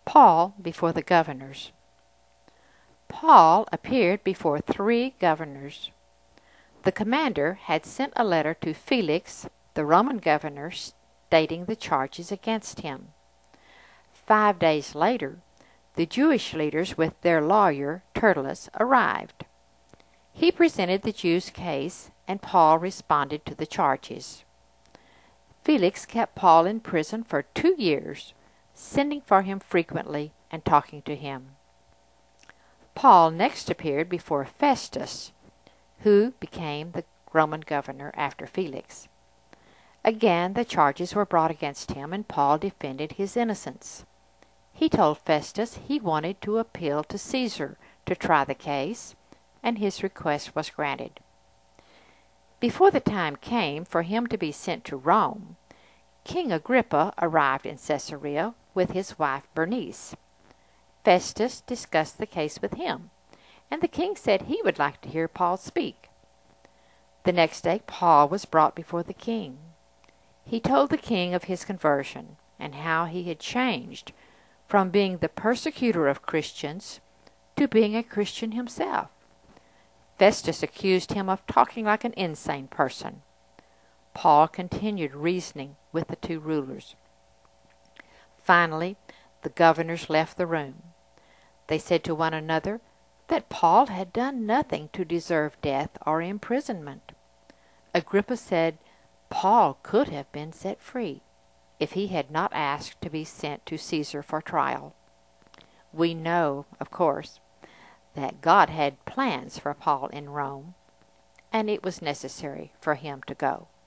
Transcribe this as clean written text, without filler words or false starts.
Paul before the governors. Paul appeared before 3 governors. The commander had sent a letter to Felix, the Roman governor, stating the charges against him. 5 days later, the Jewish leaders with their lawyer, Tertullus, arrived. He presented the Jews' case, and Paul responded to the charges. Felix kept Paul in prison for 2 years, sending for him frequently and talking to him. Paul next appeared before Festus, who became the Roman governor after Felix. Again the charges were brought against him, and Paul defended his innocence. He told Festus he wanted to appeal to Caesar to try the case, and his request was granted. Before the time came for him to be sent to Rome, King Agrippa arrived in Caesarea with his wife Bernice. Festus discussed the case with him, and the king said he would like to hear Paul speak. The next day Paul was brought before the king. He told the king of his conversion and how he had changed from being the persecutor of Christians to being a Christian himself. Festus accused him of talking like an insane person. Paul continued reasoning with the 2 rulers. Finally, the governors left the room. They said to one another that Paul had done nothing to deserve death or imprisonment. Agrippa said Paul could have been set free if he had not asked to be sent to Caesar for trial. We know, of course, that God had plans for Paul in Rome, and it was necessary for him to go.